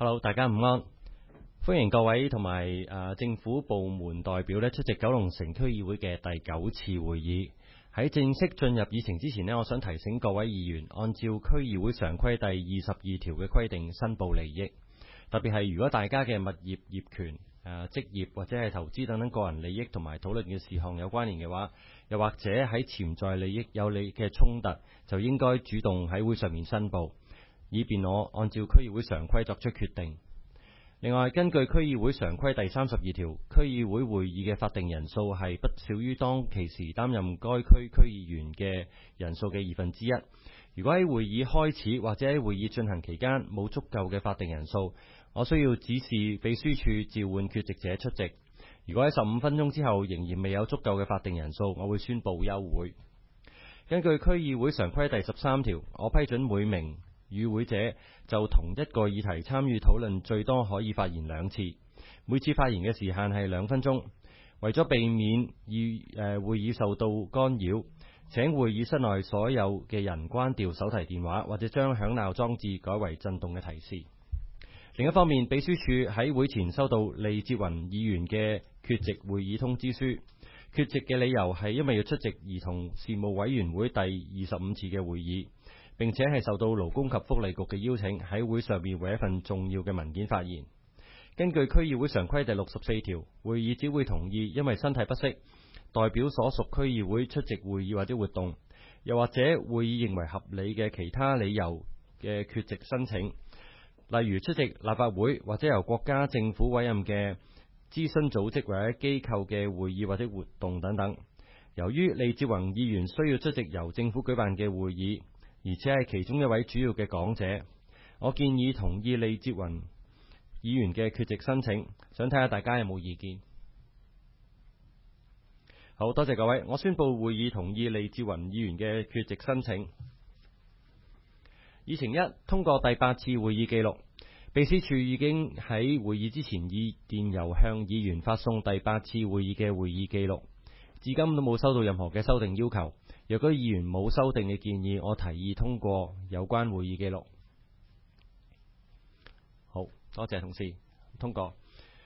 Hello， 大家午安，歡迎各位同埋政府部門代表出席九龍城區議會嘅第9次會議。喺正式進入議程之前我想提醒各位議員，按照區議會常規第22條嘅規定，申報利益。特別係如果大家嘅物業業權、職業或者係投資等等個人利益同埋討論嘅事項有關聯嘅話，又或者喺潛在利益有你嘅衝突，就應該主動喺會上面申報，以便我按照區議會常規作出決定。另外，根據區議會常規第32條，區議會會議嘅法定人數係不少於當其時擔任該區區議員嘅人數嘅1/2。如果喺會議開始或者喺會議進行期間冇足夠嘅法定人數，我需要指示秘書處召喚缺席者出席。如果喺15分鐘之後仍然未有足夠嘅法定人數，我會宣布休會。根據區議會常規第13條，我批准每名與會者就同一個議題參與討論，最多可以發言2次，每次發言嘅時限係2分鐘。為咗避免會議受到干擾，請會議室內所有嘅人關掉手提電話，或者將響鬧裝置改為震動嘅提示。另一方面，秘書處喺會前收到利哲宏議員嘅缺席會議通知書，缺席嘅理由係因為要出席兒童事務委員會第25次嘅會議，並且係受到勞工及福利局嘅邀請，喺會上面為一份重要嘅文件發言。根據區議會常規第64條，會議只會同意因為身體不適代表所屬區議會出席會議或者活動，又或者會議認為合理嘅其他理由嘅缺席申請，例如出席立法會或者由國家政府委任嘅諮詢組織或者機構嘅會議或者活動等等。由於利哲宏議員需要出席由政府舉辦嘅會議，而且係其中一位主要嘅講者，我建議同意利哲宏議員嘅缺席申請。想睇下大家有冇意見？好，多謝各位，我宣布會議同意利哲宏議員嘅缺席申請。議程1，通過第8次會議記錄。秘書處已經喺會議之前以電郵向議員發送第8次會議嘅會議記錄，至今都冇收到任何嘅修訂要求。若果議員冇修訂嘅建議，我提議通過有關會議記錄。好，多謝同事，通過。